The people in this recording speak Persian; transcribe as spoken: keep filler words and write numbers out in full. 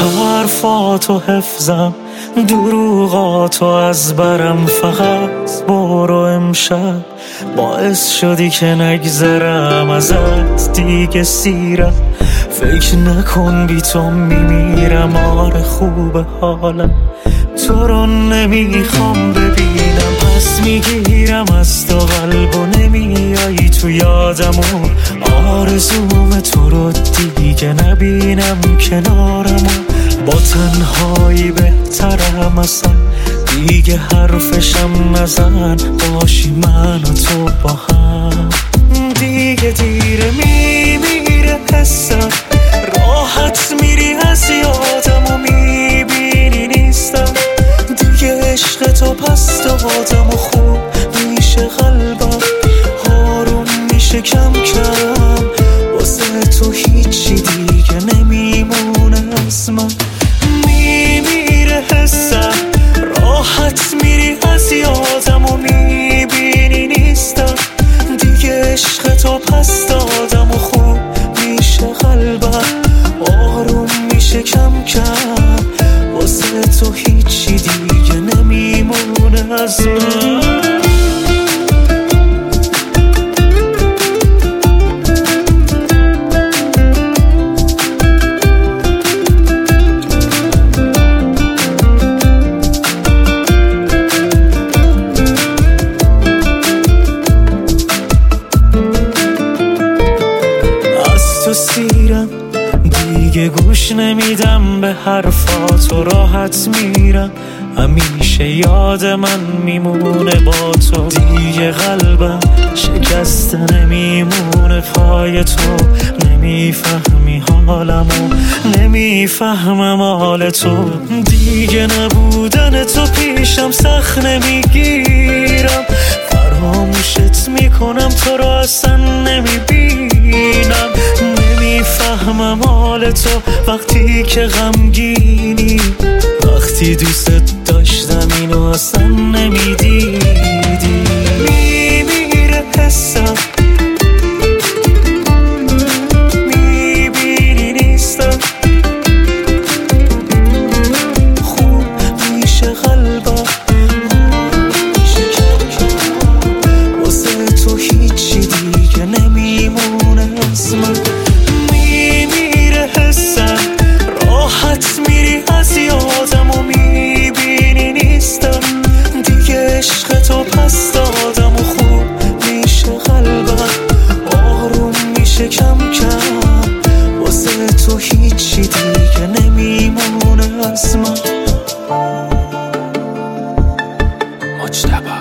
حرفاتو حفظم، دروغاتو از برم، فقط برو امشب باعث شدی که نگذرم ازت دیگه سیرم. فکر نکن بی تو میمیرم، آره خوب حالم تو رو نمیخوام ببینم. پس میگیرم از تو قلب و نمیایی تو یادم و آرزوم تو رو دیگه نبینم کنارم و با تنهایی بهترم اصلا دیگه حرفشم نزن، باشی من و تو با هم. دیگه دیره میمیره حسم، راحت میری از یادم و میبینی نیستم دیگه. عشق تو پس دادم و خوب میشه قلبم، آروم میشه کم کم، واسه تو هیچی دیگه نمیمونه از من. میمیره حسم، راحت میری از یادم و میبینی نیستم دیگه. عشق تو پس دادم و خوب میشه قلبم، آروم میشه کم کم، واسه تو هیچی دیگه نمیمونه از من. سیرم دیگه گوش نمیدم به حرفات و راحت میرم، همیشه یاد من میمونه با تو دیگه. قلبم شکسته نمیمونه پای تو، نمیفهمی حالمو نمیفهمم حال تو دیگه. نبودن تو پیشم سخت نمیگیرم، فراموشت میکنم تو رو اصلا نمیبینم. نمیفهمم حال تو وقتی که غمگینی، وقتی دوست داشتم اینو اصلا نمیدیدی. میمیره حسم، میبینی نیستم، خوب میشه قلبم، واسه تو هیچی دیگه نمیمونه از من. میمیره حسم، راحت میری از یادم و میبینی نیستم دیگه. عشق تو پس دادم و خوب میشه قلبم، آروم میشه کم کم، واسه تو هیچی دیگه نمیمونه از من. مجتبی